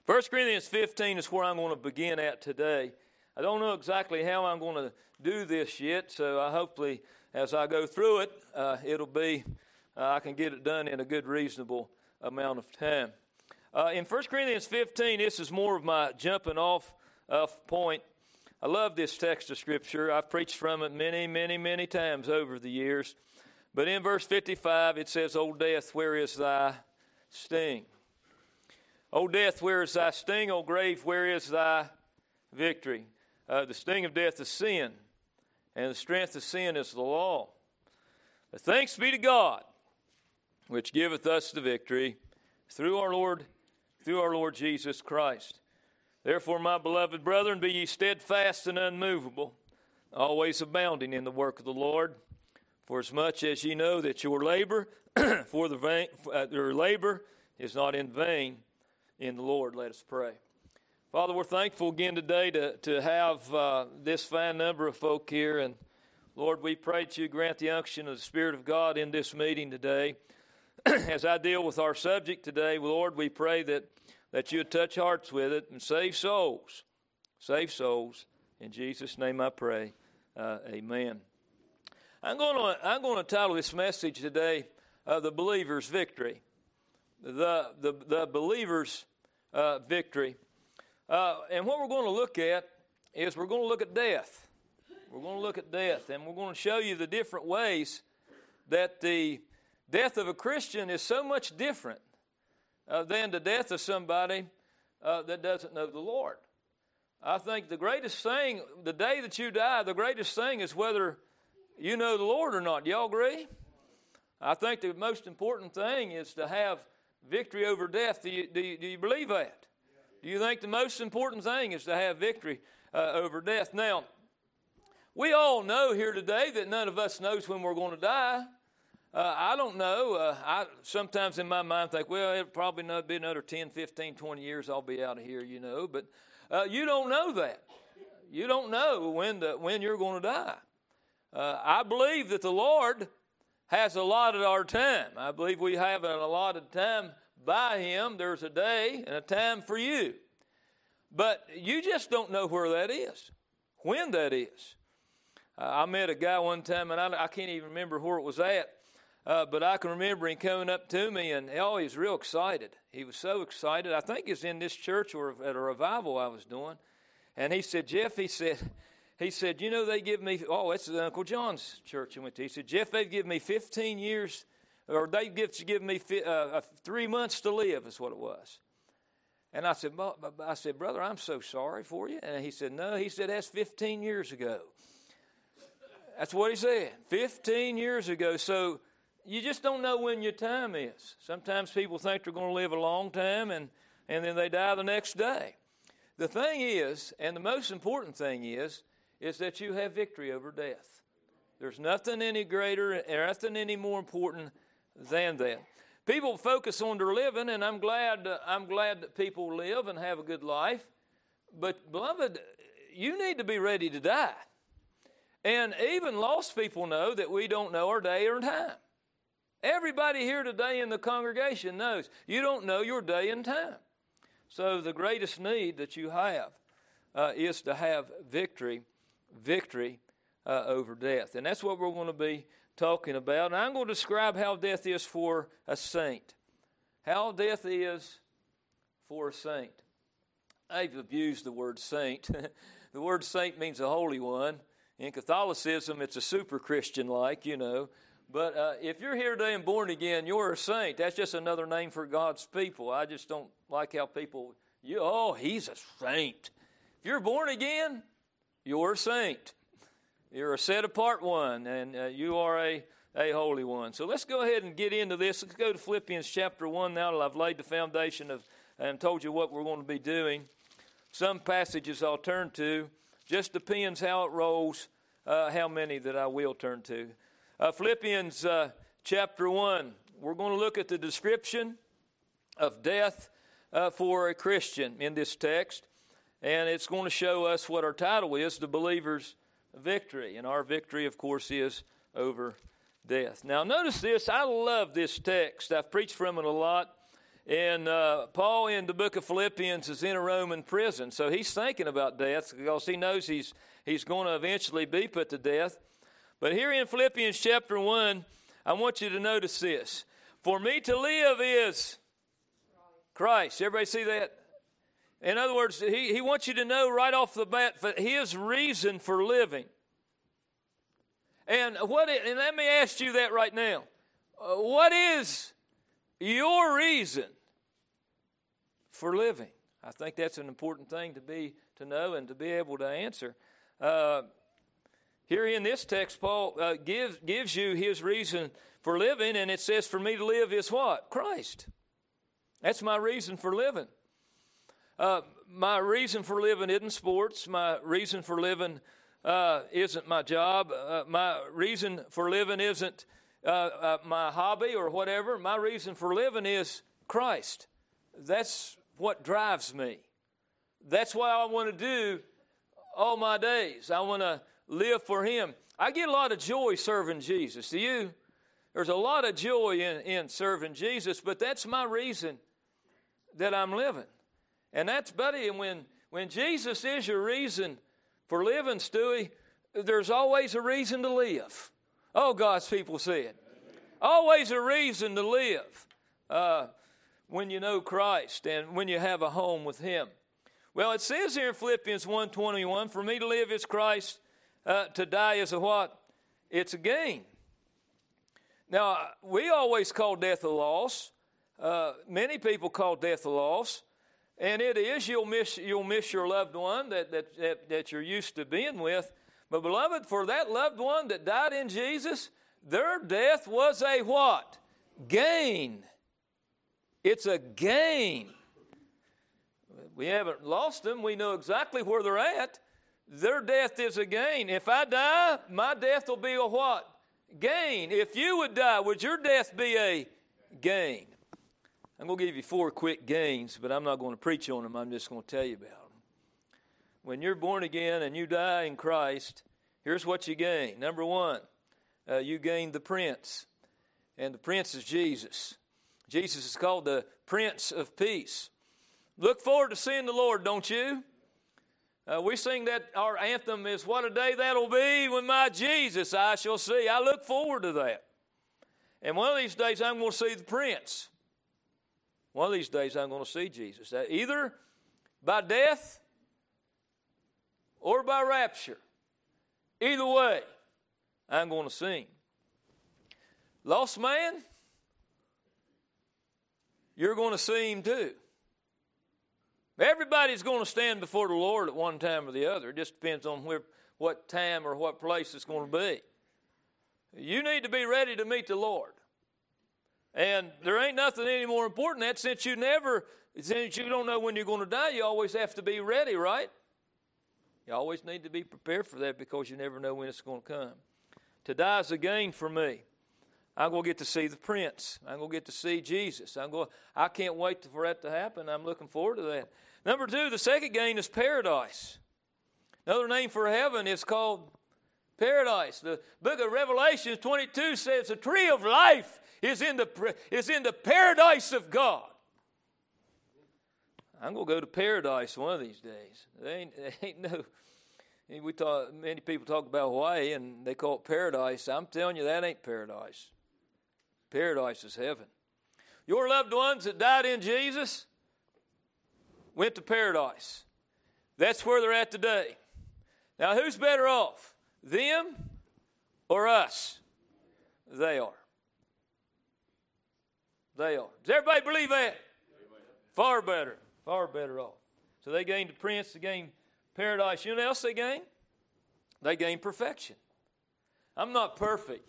1 Corinthians 15 is where I'm going to begin at today. I don't know exactly how I'm going to do this yet, so hopefully as I go through it, I can get it done in a good, reasonable amount of time. In 1 Corinthians 15, this is more of my jumping off point. I love this text of Scripture. I've preached from it many times over the years. But in verse 55, it says, O death, where is thy sting? O death, where is thy sting? O grave, where is thy victory? The sting of death is sin, and the strength of sin is the law. But thanks be to God, which giveth us the victory through our Lord Jesus Christ. Therefore, my beloved brethren, be ye steadfast and unmovable, always abounding in the work of the Lord. For as much as ye know that your labor your labor is not in vain in the Lord. Let us pray. Father, we're thankful again today to have this fine number of folk here. And Lord, we pray that you grant the unction of the Spirit of God in this meeting today. As I deal with our subject today, Lord, we pray that you would touch hearts with it and save souls. Save souls. In Jesus' name I pray. Amen. I'm going to title this message today, The Believer's Victory. The Believer's Victory. And what we're going to look at is we're going to look at death. We're going to look at death, and we're going to show you the different ways that the death of a Christian is so much different than the death of somebody that doesn't know the Lord. I think the greatest thing, the day that you die, the greatest thing is whether you know the Lord or not. Do y'all agree? I think the most important thing is to have victory over death. Do you believe that? Do you think the most important thing is to have victory over death? Now, we all know here today that none of us knows when we're going to die. I don't know. I sometimes in my mind think, well, it'll probably not be another 10, 15, 20 years I'll be out of here, you know. But you don't know that. You don't know when you're going to die. I believe that the Lord has allotted our time. I believe we have an allotted time by Him. There's a day and a time for you. But you just don't know where that is, when that is. I met a guy one time, and I can't even remember where it was at, but I can remember him coming up to me, and he was real excited. He was so excited. I think it's in this church or at a revival I was doing. And he said, Jeff, he said, you know, they give me, it's Uncle John's church I went to. He said, Jeff, they've given me 15 years, or they give me 3 months to live is what it was. And I said, brother, I'm so sorry for you. And he said, no, that's 15 years ago. That's what he said, 15 years ago. So you just don't know when your time is. Sometimes people think they're going to live a long time, and then they die the next day. The thing is, and the most important thing is that you have victory over death. There's nothing any greater, nothing any more important than that. People focus on their living, and I'm glad that people live and have a good life. But, beloved, you need to be ready to die. And even lost people know that we don't know our day or time. Everybody here today in the congregation knows you don't know your day and time. So the greatest need that you have is to have victory over death. And that's what we're going to be talking about. And I'm going to describe how death is for a saint. How death is for a saint. I've abused the word saint. The word saint means a holy one. In Catholicism, it's a super Christian like, you know. But if you're here today and born again, you're a saint. That's just another name for God's people. I just don't like how people, he's a saint. If you're born again, you're a saint. You're a set-apart one, and you are a holy one. So let's go ahead and get into this. Let's go to Philippians chapter 1 now that I've laid the foundation and told you what we're going to be doing. Some passages I'll turn to. Just depends how it rolls, how many that I will turn to. Philippians chapter 1. We're going to look at the description of death for a Christian in this text. And it's going to show us what our title is, The Believer's Victory. And our victory, of course, is over death. Now, notice this. I love this text. I've preached from it a lot. And Paul in the book of Philippians is in a Roman prison, so he's thinking about death because he knows he's going to eventually be put to death. But here in Philippians chapter 1, I want you to notice this. For me to live is Christ. Everybody see that? In other words, he wants you to know right off the bat his reason for living. And let me ask you that right now. What is your reason for living? I think that's an important thing to know and to be able to answer. Here in this text, Paul gives you his reason for living, and it says, for me to live is what? Christ. That's my reason for living. My reason for living isn't sports. My reason for living isn't my job. My reason for living isn't my hobby or whatever. My reason for living is Christ. That's what drives me. That's what I want to do all my days. I want to live for Him. I get a lot of joy serving Jesus. Do you? There's a lot of joy in serving Jesus, but that's my reason that I'm living. And that's, buddy, and when Jesus is your reason for living, Stewie, there's always a reason to live. Oh, God's people said. Always a reason to live when you know Christ and when you have a home with Him. Well, it says here in Philippians 1:21, for me to live is Christ, to die is a what? It's a gain. Now, we always call death a loss. Many people call death a loss. And it is, you'll miss your loved one that you're used to being with. But beloved, for that loved one that died in Jesus, their death was a what? Gain. It's a gain. We haven't lost them. We know exactly where they're at. Their death is a gain. If I die, my death will be a what? Gain. If you would die, would your death be a gain? I'm going to give you 4 quick gains, but I'm not going to preach on them. I'm just going to tell you about them. When you're born again and you die in Christ, here's what you gain. Number 1, you gain the Prince, and the Prince is Jesus. Jesus is called the Prince of Peace. Look forward to seeing the Lord, don't you? We sing that our anthem is, what a day that'll be when my Jesus I shall see. I look forward to that. And one of these days I'm going to see the Prince. One of these days I'm going to see Jesus. Either by death or by rapture. Either way, I'm going to see Him. Lost man, you're going to see Him too. Everybody's going to stand before the Lord at one time or the other. It just depends on what time or what place it's going to be. You need to be ready to meet the Lord. And there ain't nothing any more important than that, since you don't know when you're going to die, you always have to be ready, right? You always need to be prepared for that because you never know when it's going to come. To die is a gain for me. I'm going to get to see the Prince. I'm going to get to see Jesus. I can't wait for that to happen. I'm looking forward to that. Number 2, the second gain is paradise. Another name for heaven is called paradise. The book of Revelation 22 says the tree of life is in the paradise of God. I'm going to go to paradise one of these days. Many people talk about Hawaii and they call it paradise. I'm telling you, that ain't paradise. Paradise is heaven. Your loved ones that died in Jesus went to paradise. That's where they're at today. Now, who's better off? Them or us? They are. They are. Does everybody believe that? Far better off. So they gained the Prince, they gained paradise. You know what else they gained? They gained perfection. I'm not perfect.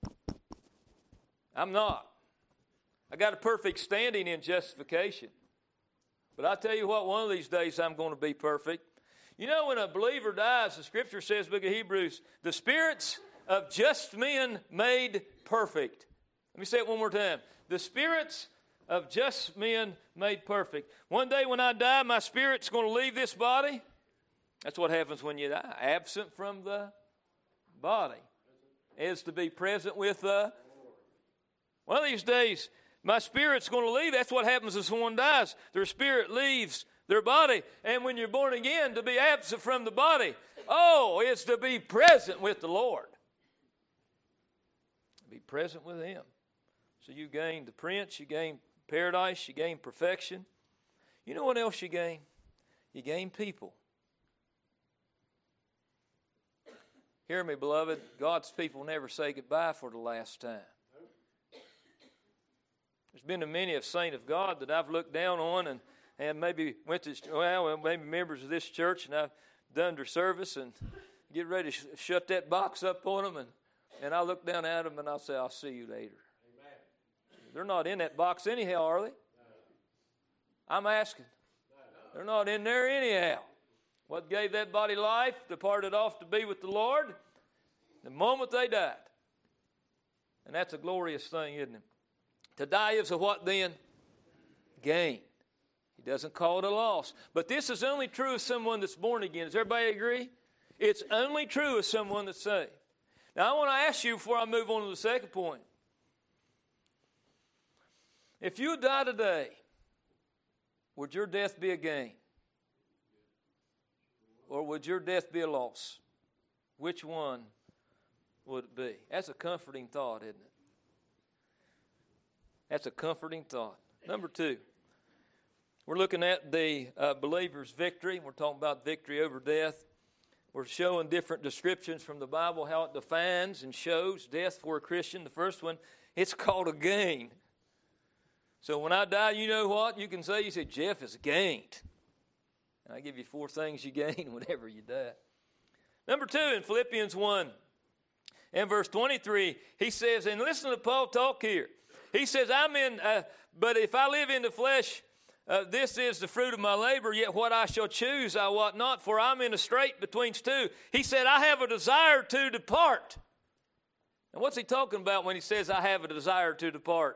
I'm not. I got a perfect standing in justification. But I tell you what, one of these days I'm going to be perfect. You know, when a believer dies, the Scripture says, book of Hebrews, the spirits of just men made perfect. Let me say it one more time. The spirits of just men made perfect. One day when I die, my spirit's going to leave this body. That's what happens when you die. Absent from the body is to be present with the. One of these days, My spirit's going to leave. That's what happens when someone dies. Their spirit leaves their body. And when you're born again, to be absent from the body, it's to be present with the Lord. Be present with Him. So you gain the Prince, you gain paradise, you gain perfection. You know what else you gain? You gain people. Hear me, beloved. God's people never say goodbye for the last time. There's been many of saints of God that I've looked down on and maybe maybe members of this church, and I've done their service and get ready to shut that box up on them, and I look down at them and I'll say, I'll see you later. Amen. They're not in that box anyhow, are they? No. I'm asking. No. They're not in there anyhow. What gave that body life departed off to be with the Lord the moment they died. And that's a glorious thing, isn't it? To die is a what then? Gain. He doesn't call it a loss. But this is only true of someone that's born again. Does everybody agree? It's only true of someone that's saved. Now I want to ask you before I move on to the second point. If you die today, would your death be a gain? Or would your death be a loss? Which one would it be? That's a comforting thought, isn't it? That's a comforting thought. Number 2, we're looking at the believer's victory. We're talking about victory over death. We're showing different descriptions from the Bible, how it defines and shows death for a Christian. The first one, it's called a gain. So when I die, you know what? You can say, Jeff has gained. And I give you 4 things you gain whenever you die. Number 2, in Philippians 1 and verse 23, he says, and listen to Paul talk here. He says, but if I live in the flesh, this is the fruit of my labor, yet what I shall choose I wot not, for I'm in a strait betwixt two. He said, I have a desire to depart. And what's he talking about when he says, I have a desire to depart?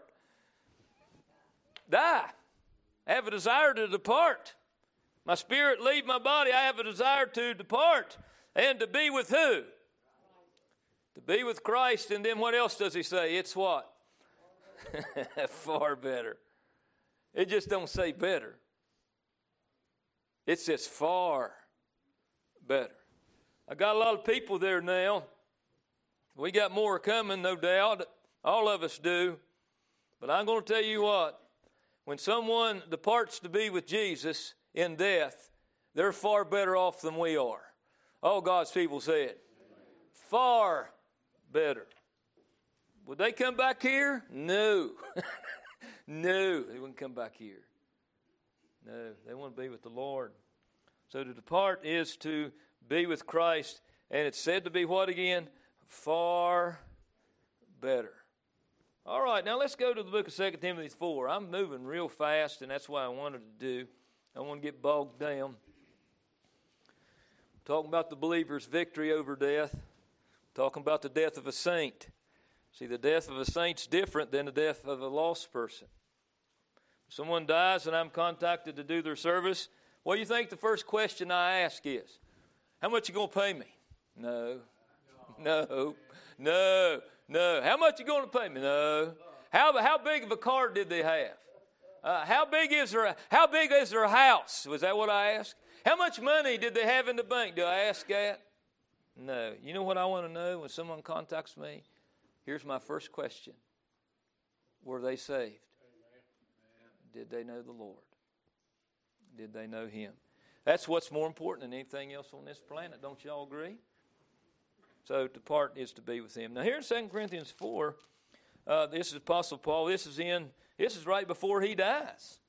Die. I have a desire to depart. My spirit leave my body. I have a desire to depart. And to be with who? To be with Christ. And then what else does he say? It's what? Far better. It just don't say better. It says far better. I got a lot of people there now. We got more coming, no doubt. All of us do. But I'm going to tell you what. When someone departs to be with Jesus in death, they're far better off than we are. All God's people said. Far better. Would they come back here? No. No, they wouldn't come back here. No, they want to be with the Lord. So to depart is to be with Christ. And it's said to be what again? Far better. All right, now let's go to the book of 2 Timothy 4. I'm moving real fast, and that's what I wanted to do. I want to get bogged down. Talking about the believer's victory over death. Talking about the death of a saint. See, the death of a saint's different than the death of a lost person. If someone dies and I'm contacted to do their service, what do you think the first question I ask is? How much you going to pay me? No. How much you going to pay me? No. How big of a car did they have? How big is their house? Was that what I asked? How much money did they have in the bank? Do I ask that? No. You know what I want to know when someone contacts me? Here's my first question. Were they saved? Did they know the Lord? Did they know Him? That's what's more important than anything else on this planet. Don't you all agree? So to depart is to be with Him. Now here in 2 Corinthians 4, this is Apostle Paul. This is right before he dies.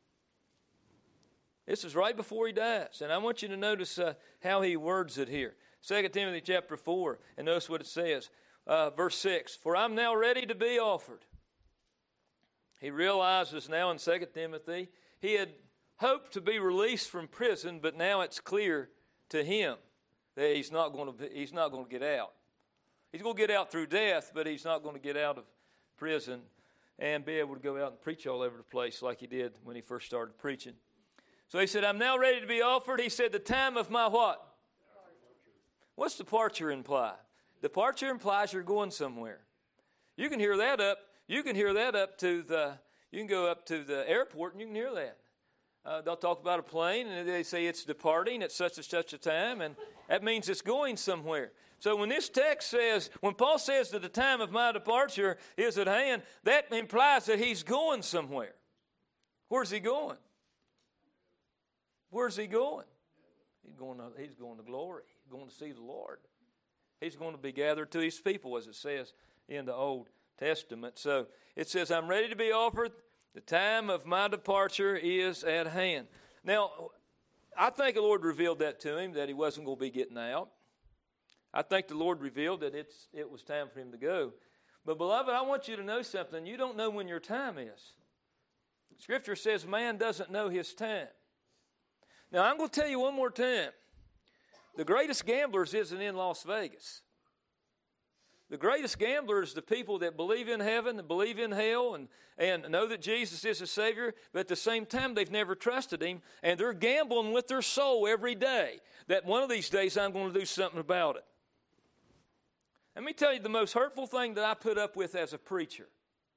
This is right before he dies. And I want you to notice how he words it here. 2 Timothy chapter 4, and notice what it says. Verse 6, for I'm now ready to be offered. He realizes now in 2 Timothy, he had hoped to be released from prison, but now it's clear to him that he's not going to get out. He's going to get out through death, but he's not going to get out of prison and be able to go out and preach all over the place like he did when he first started preaching. So he said, I'm now ready to be offered. He said, the time of my what? What's departure imply? Departure implies you're going somewhere. You can hear that up. You can hear that up to You can go up to the airport and you can hear that. They'll talk about a plane and they say it's departing at such and such a time, and that means it's going somewhere. So when this text says, when Paul says that the time of my departure is at hand, that implies that he's going somewhere. Where's he going? Where's he going? He's going to glory. He's going to see the Lord. He's going to be gathered to his people, as it says in the Old Testament. So it says, I'm ready to be offered. The time of my departure is at hand. Now, I think the Lord revealed that to him, that he wasn't going to be getting out. I think the Lord revealed that it was time for him to go. But, beloved, I want you to know something. You don't know when your time is. Scripture says man doesn't know his time. Now, I'm going to tell you one more time. The greatest gamblers isn't in Las Vegas. The greatest gamblers are the people that believe in heaven, that believe in hell, and know that Jesus is a Savior, but at the same time they've never trusted Him, and they're gambling with their soul every day that one of these days I'm going to do something about it. Let me tell you the most hurtful thing that I put up with as a preacher.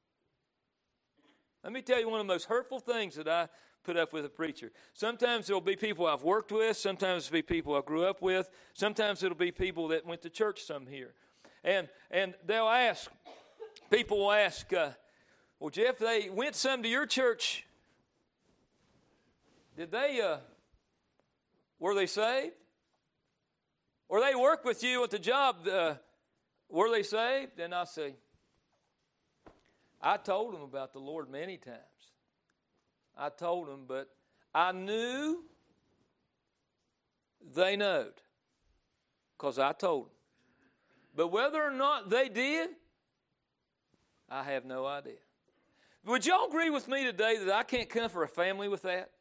Let me tell you one of the most hurtful things that I put up with a preacher. Sometimes there'll be people I've worked with. Sometimes it'll be people I grew up with. Sometimes it'll be people that went to church some here. And they'll ask, people will ask, well, Jeff, they went some to your church. Did they, were they saved? Or they work with you at the job, were they saved? And I say, I told them about the Lord many times. I told them, but I knew they knowed because I told them. But whether or not they did, I have no idea. Would y'all agree with me today that I can't comfort a family with that?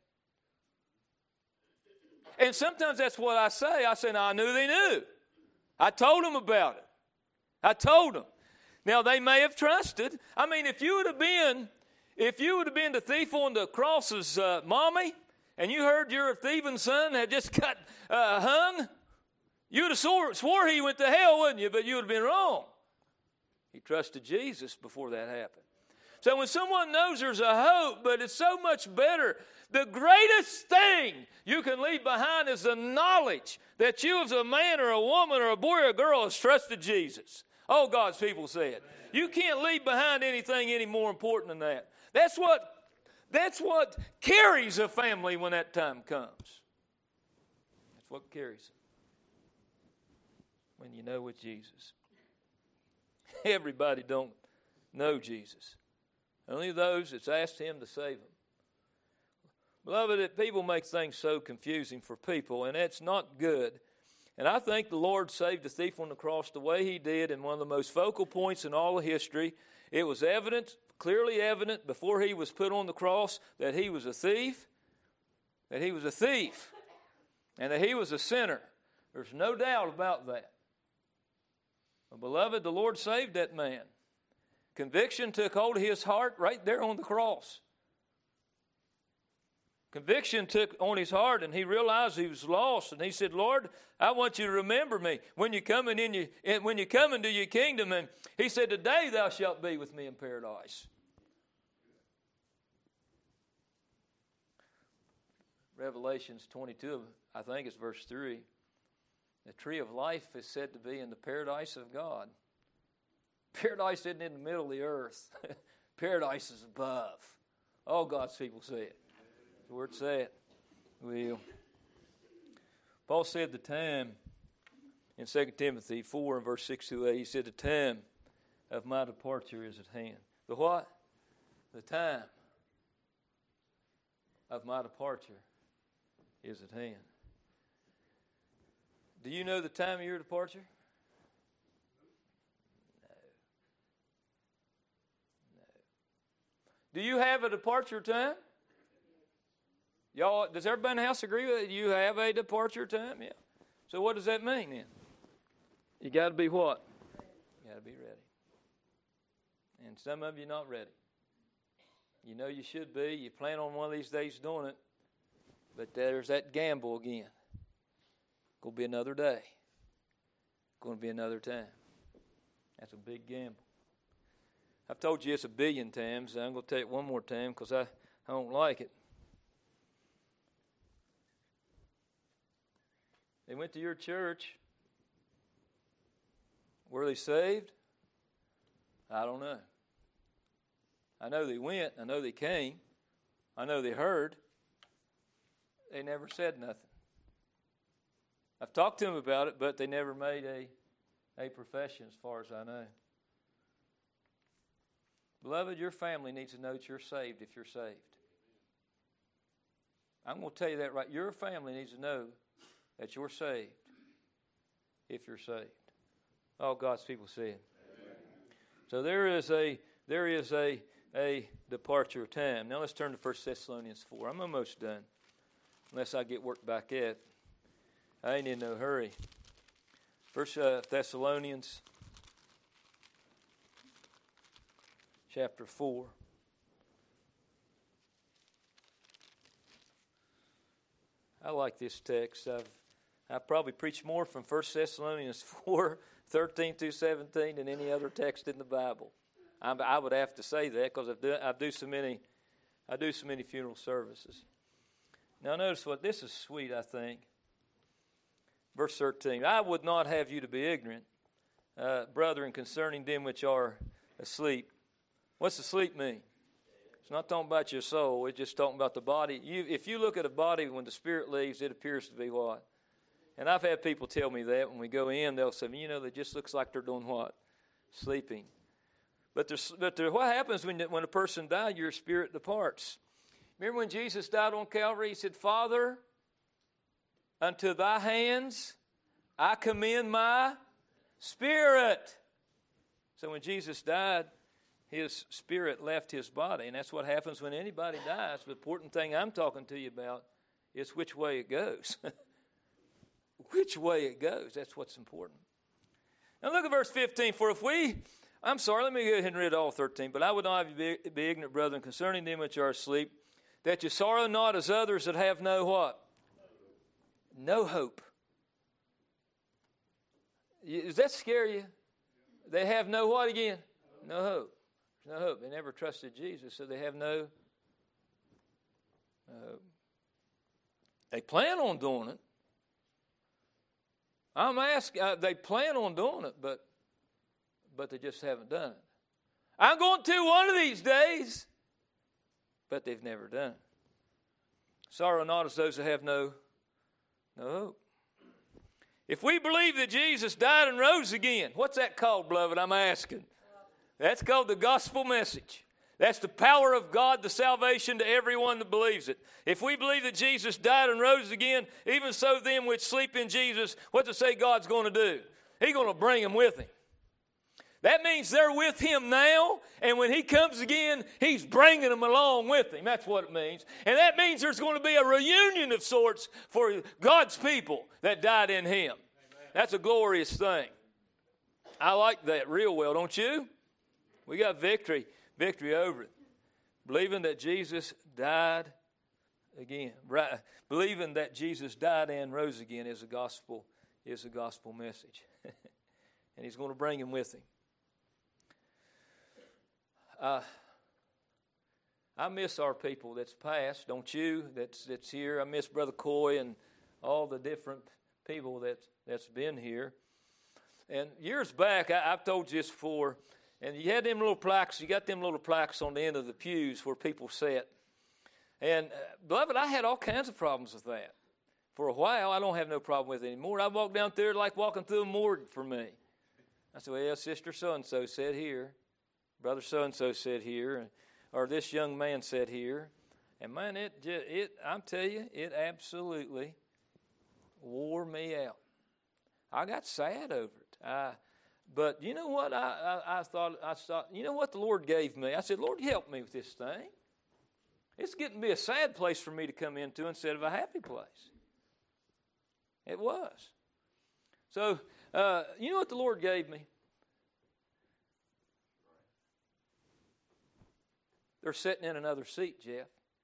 And sometimes that's what I say. I say, no, I knew they knew. I told them about it. I told them. Now, they may have trusted. I mean, if you would have been the thief on the cross's mommy, and you heard your thieving son had just got hung, you would have swore he went to hell, wouldn't you? But you would have been wrong. He trusted Jesus before that happened. So when someone knows there's a hope, but it's so much better, the greatest thing you can leave behind is the knowledge that you as a man or a woman or a boy or a girl has trusted Jesus. Oh, God's people said. You can't leave behind anything any more important than that. That's what carries a family when that time comes. That's what carries it. When you know with Jesus. Everybody don't know Jesus. Only those that's asked Him to save them. Beloved, people make things so confusing for people, and that's not good. And I think the Lord saved the thief on the cross the way He did in one of the most focal points in all of history. It was evident, clearly evident, before He was put on the cross that He was a thief, and that He was a sinner. There's no doubt about that. But beloved, the Lord saved that man. Conviction took hold of his heart right there on the cross. Conviction took on his heart, and he realized he was lost. And he said, Lord, I want you to remember me when you come into your kingdom. And he said, today thou shalt be with me in paradise. Revelations 22, I think it's verse 3. The tree of life is said to be in the paradise of God. Paradise isn't in the middle of the earth. Paradise is above. All God's people say it. The word say it. Well, Paul said the time in 2 Timothy 4 and verse 6 to 8, he said the time of my departure is at hand. The what? The time of my departure is at hand. Do you know the time of your departure? No. Do you have a departure time? Y'all, does everybody in the house agree with it? You have a departure time? Yeah. So what does that mean then? You got to be what? You got to be ready. And some of you not ready. You know you should be. You plan on one of these days doing it. But there's that gamble again. Going to be another day. Going to be another time. That's a big gamble. I've told you it's 1 billion times. I'm going to tell it one more time because I don't like it. They went to your church. Were they saved? I don't know. I know they went. I know they came. I know they heard. They never said nothing. I've talked to them about it, but they never made a profession as far as I know. Beloved, your family needs to know that you're saved if you're saved. I'm going to tell you that right. Your family needs to know that you're saved if you're saved. All God's people say it. So there is a departure time. Now let's turn to 1 Thessalonians 4. I'm almost done, unless I get worked back at. I ain't in no hurry. 1 Thessalonians chapter 4. I like this text. I've probably preached more from 1 Thessalonians 4, 13 through 17 than any other text in the Bible. I would have to say that because I do so many funeral services. Now notice what this is sweet, I think. Verse 13. I would not have you to be ignorant, brethren, concerning them which are asleep. What's asleep mean? It's not talking about your soul. It's just talking about the body. If you look at a body when the spirit leaves, it appears to be what? And I've had people tell me that when we go in, they'll say, it just looks like they're doing what? Sleeping. But what happens when a person dies? Your spirit departs. Remember when Jesus died on Calvary? He said, Father, unto thy hands I commend my spirit. So when Jesus died, his spirit left his body. And that's what happens when anybody dies. The important thing I'm talking to you about is which way it goes. Which way it goes. That's what's important. Now look at verse 15. Let me go ahead and read all 13. But I would not have you be ignorant, brethren, concerning them which are asleep, that you sorrow not as others that have no what? No hope. Does that scare you? They have no what again? No hope. No hope. They never trusted Jesus, so they have no hope. They plan on doing it. I'm asking, they plan on doing it, but they just haven't done it. I'm going to one of these days, but they've never done it. Sorrow not as those that have no hope. If we believe that Jesus died and rose again, what's that called, beloved? I'm asking. That's called the gospel message. That's the power of God, the salvation to everyone that believes it. If we believe that Jesus died and rose again, even so them which sleep in Jesus, what does it say God's going to do? He's going to bring them with him. That means they're with him now, and when he comes again, he's bringing them along with him. That's what it means. And that means there's going to be a reunion of sorts for God's people that died in him. Amen. That's a glorious thing. I like that real well, don't you? We got victory over it. Believing that Jesus died again. Right. Believing that Jesus died and rose again is a gospel message. And he's going to bring him with him. I miss our people that's passed, don't you? That's here. I miss Brother Coy and all the different people that's been here. And years back, I've told you this before, and you had them little plaques. You got them little plaques on the end of the pews where people sat. And beloved, I had all kinds of problems with that. For a while, I don't have no problem with it anymore. I walk down there like walking through a morgue for me. I said, well, Sister so-and-so said here. Brother so-and-so said here. Or this young man said here. And man, I'm telling you, it absolutely wore me out. I got sad over it. But you know what? I thought, you know what the Lord gave me? I said, Lord, help me with this thing. It's getting to be a sad place for me to come into instead of a happy place. It was. So, you know what the Lord gave me? They're sitting in another seat, Jeff.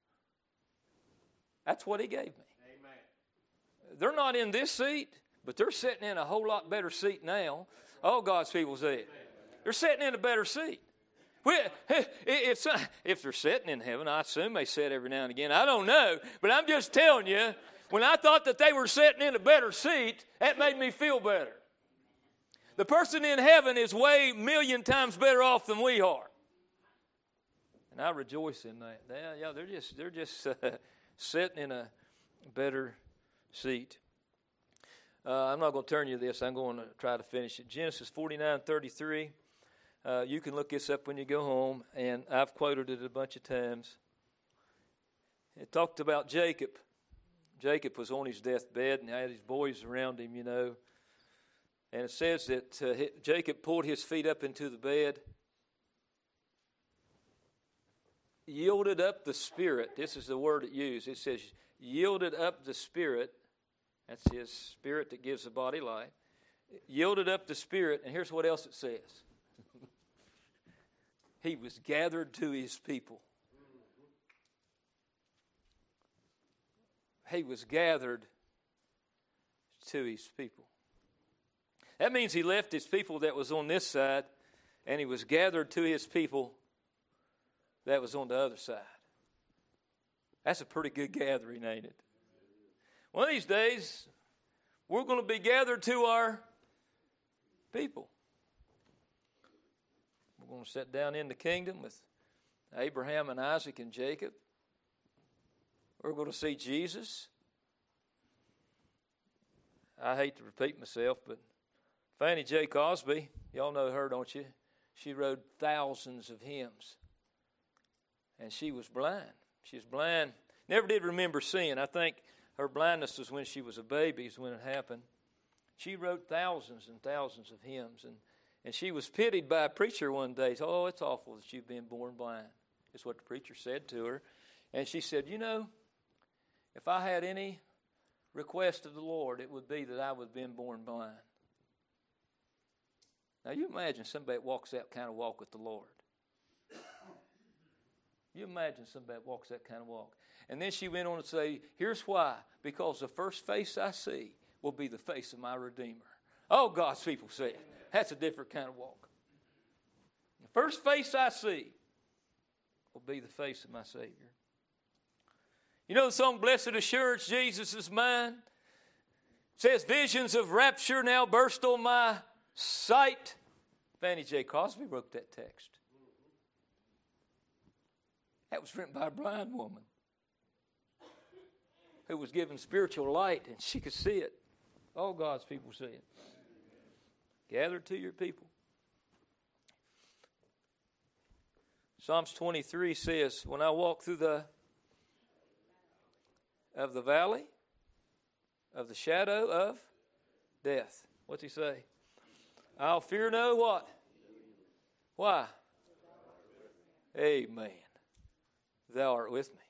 That's what he gave me. Amen. They're not in this seat, but they're sitting in a whole lot better seat now. All God's people say it. They're sitting in a better seat. If they're sitting in heaven, I assume they sit every now and again. I don't know. But I'm just telling you, when I thought that they were sitting in a better seat, that made me feel better. The person in heaven is way a million times better off than we are. And I rejoice in that. Yeah, they're just sitting in a better seat. I'm not going to turn you to this. I'm going to try to finish it. Genesis 49:33. You can look this up when you go home, and I've quoted it a bunch of times. It talked about Jacob. Jacob was on his deathbed, and he had his boys around him, And it says that Jacob pulled his feet up into the bed, yielded up the spirit. This is the word it used. It says, yielded up the spirit. That's his spirit that gives the body life. Yielded up the spirit, and here's what else it says. He was gathered to his people. He was gathered to his people. That means he left his people that was on this side, and he was gathered to his people that was on the other side. That's a pretty good gathering, ain't it? One of these days, we're going to be gathered to our people. We're going to sit down in the kingdom with Abraham and Isaac and Jacob. We're going to see Jesus. I hate to repeat myself, but Fannie J. Cosby, y'all know her, don't you? She wrote thousands of hymns. And she was blind. She was blind. Never did remember seeing. I think her blindness was when she was a baby, is when it happened. She wrote thousands and thousands of hymns. And she was pitied by a preacher one day. Oh, it's awful that you've been born blind. Is what the preacher said to her. And she said, if I had any request of the Lord, it would be that I would have been born blind. Now, you imagine somebody that walks that kind of walk with the Lord. You imagine somebody that walks that kind of walk. And then she went on to say, here's why. Because the first face I see will be the face of my Redeemer. Oh, God's people say it. That's a different kind of walk. The first face I see will be the face of my Savior. You know the song, Blessed Assurance, Jesus is mine? It says, visions of rapture now burst on my sight. Fannie J. Cosby wrote that text. That was written by a blind woman who was given spiritual light, and she could see it. All God's people see it. Gather to your people. Psalms 23 says, when I walk through the valley of the shadow of death. What's he say? I'll fear no what? Why? Amen. Thou art with me.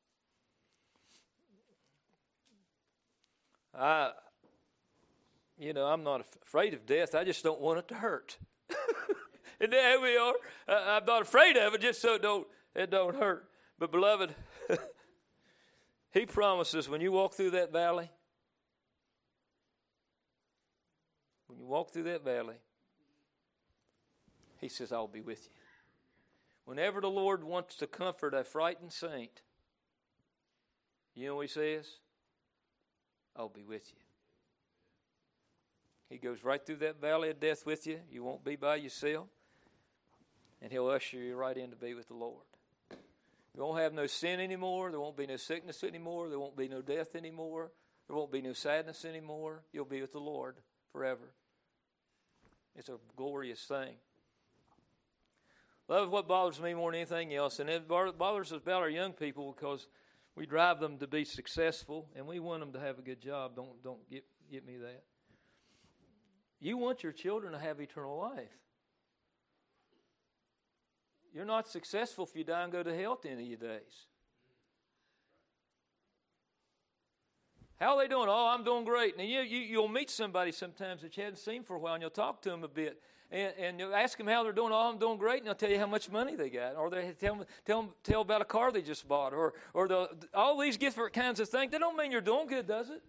I'm not afraid of death. I just don't want it to hurt. And there we are. I'm not afraid of it just so it don't hurt. But beloved, He promises when you walk through that valley, He says, I'll be with you. Whenever the Lord wants to comfort a frightened saint, you know what He says? I'll be with you. He goes right through that valley of death with you. You won't be by yourself. And He'll usher you right in to be with the Lord. You won't have no sin anymore. There won't be no sickness anymore. There won't be no death anymore. There won't be no sadness anymore. You'll be with the Lord forever. It's a glorious thing. Love, what bothers me more than anything else, and it bothers us about our young people because we drive them to be successful, and we want them to have a good job. Don't get me that. You want your children to have eternal life. You're not successful if you die and go to hell at the end of your days. How are they doing? Oh, I'm doing great. And you'll meet somebody sometimes that you hadn't seen for a while, and you'll talk to them a bit. And you'll ask them how they're doing. Oh, I'm doing great. And they'll tell you how much money they got. Or they tell about a car they just bought. Or all these different kinds of things. That don't mean you're doing good, does it?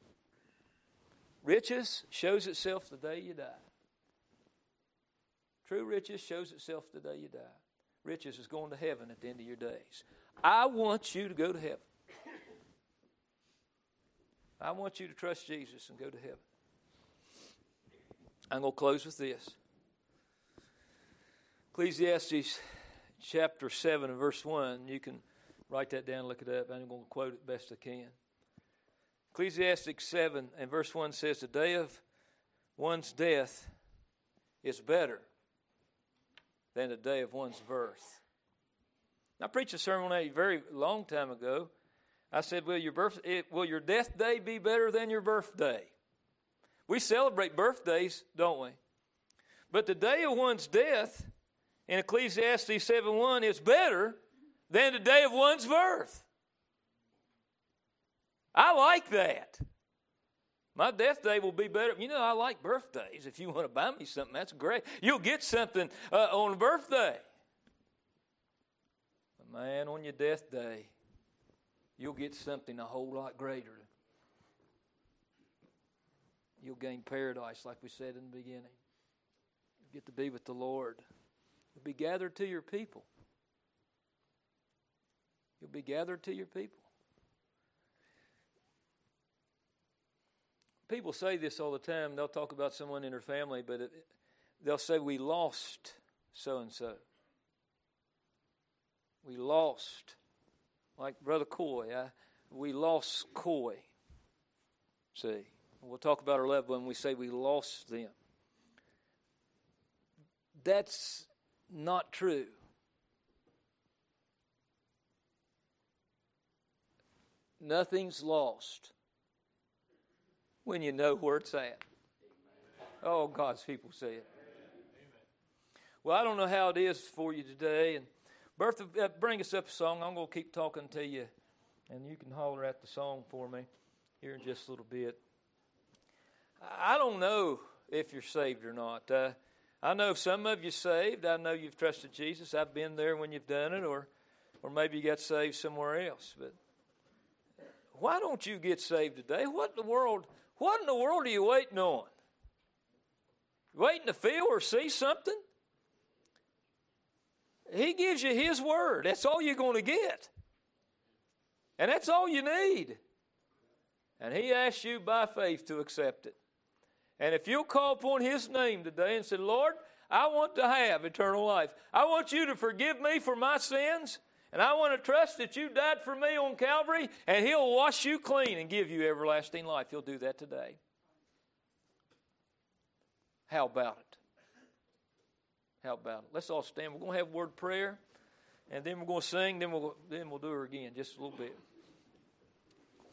Riches shows itself the day you die. true riches shows itself the day you die. Riches is going to heaven at the end of your days. I want you to go to heaven. I want you to trust Jesus and go to heaven. I'm going to close with this. Ecclesiastes chapter 7 and verse 1. You can write that down, look it up. I'm going to quote it best I can. Ecclesiastes 7 and verse 1 says, the day of one's death is better than the day of one's birth. I preached a sermon on that a very long time ago. I said, will your death day be better than your birthday? We celebrate birthdays, don't we? But the day of one's death in Ecclesiastes 7:1 is better than the day of one's birth. I like that. My death day will be better. You know, I like birthdays. If you want to buy me something, that's great. You'll get something on a birthday. But man, on your death day, you'll get something a whole lot greater. You'll gain paradise, like we said in the beginning. You'll get to be with the Lord. You'll be gathered to your people. You'll be gathered to your people. People say this all the time. They'll talk about someone in their family, but they'll say, we lost so-and-so. We lost. Like Brother Coy. We lost Coy. See, we'll talk about our loved one when we say we lost them. That's not true. Nothing's lost when you know where it's at. Oh, God's people say it. Well, I don't know how it is for you today. And Bertha, bring us up a song. I'm going to keep talking to you, and you can holler at the song for me here in just a little bit. I don't know if you're saved or not. I know some of you saved. I know you've trusted Jesus. I've been there when you've done it, or maybe you got saved somewhere else. But why don't you get saved today? What in the world are you waiting on? Waiting to feel or see something? He gives you His Word. That's all you're going to get. And that's all you need. And He asks you by faith to accept it. And if you'll call upon His name today and say, Lord, I want to have eternal life. I want you to forgive me for my sins. And I want to trust that you died for me on Calvary, and He'll wash you clean and give you everlasting life. He'll do that today. How about it? How about it? Let's all stand. We're going to have a word of prayer, and then we're going to sing, then we'll do her again just a little bit.